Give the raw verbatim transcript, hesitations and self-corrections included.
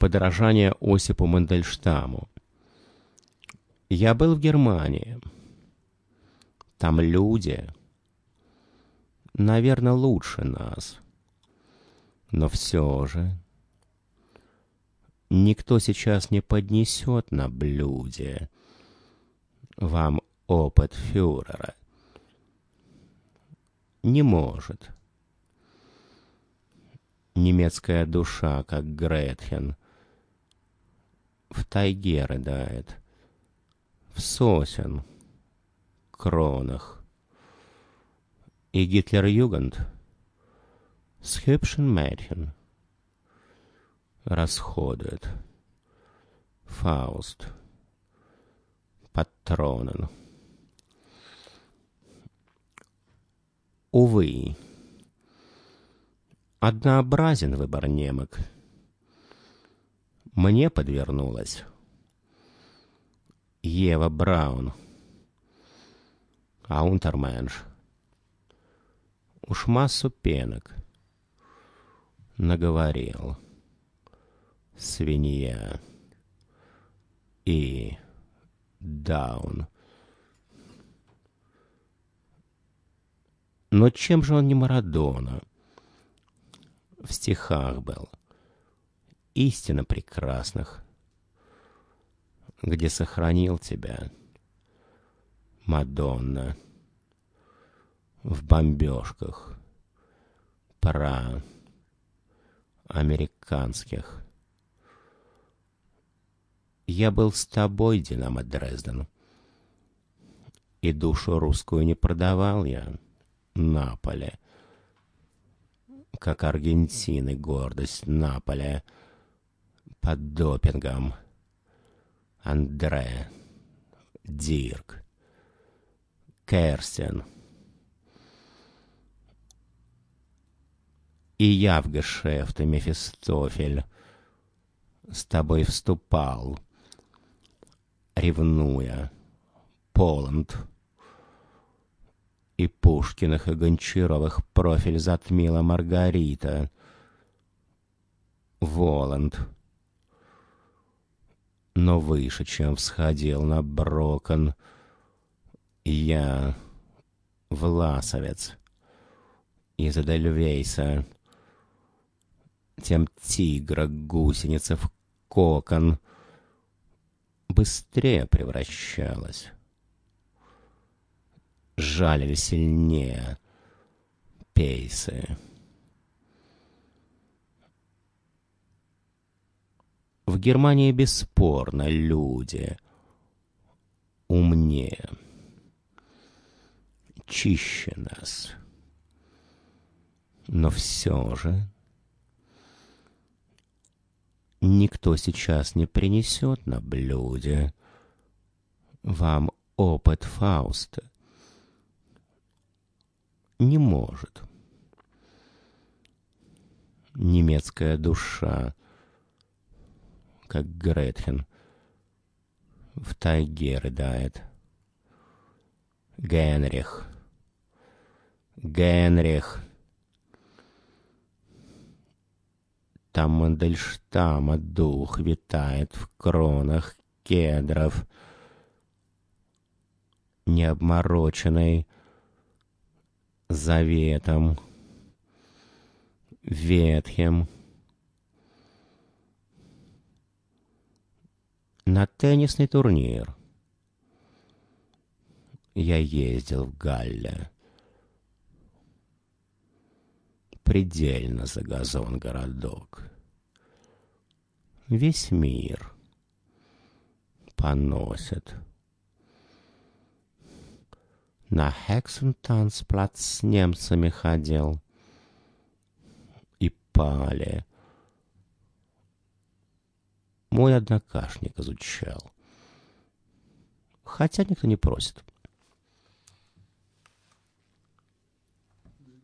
подражание Осипу Мандельштаму. Я был в Германии. Там люди, наверное, лучше нас. Но все же никто сейчас не поднесет на блюде вам опыт фюрера. Не может. Немецкая душа, как Гретхен, в тайге рыдает, в сосен, кронах. И Гитлер-Югend с hübschen Mädchen расходует Фауст, патронен. Увы, однообразен выбор немок. Мне подвернулась Ева Браун, а Унтерменш уж массу пенок наговорил. Свинья и Даун. Но чем же он не Марадона? В стихах был истинно прекрасных, где сохранил тебя Мадонна в бомбежках про американских. Я был с тобой, Динамо Дрезден, и душу русскую не продавал я Наполе, как Аргентины гордость Наполя под допингом Андре, Дирк, Керстен. И я в гешефты, Мефистофель, с тобой вступал, ревнуя Поланд. И Пушкиных, и Гончаровых профиль затмила Маргарита. Воланд. Но выше, чем всходил на Брокон, я, Власовец, из Эдельвейса, тем тигра гусеница в кокон быстрее превращалась. Жалили сильнее пейсы. В Германии бесспорно люди умнее, чище нас. Но все же никто сейчас не принесет на блюде вам опыт Фауста. Не может. Немецкая душа, как Гретхен, в тайге рыдает. Генрих, Генрих. Там Мандельштама дух витает в кронах кедров, необмороченный заветом ветхим. На теннисный турнир я ездил в Галле. Предельно за газон городок. Весь мир поносит. На Хексентанцплац с немцами ходил. И пали. Мой однокашник изучал. Хотя никто не просит.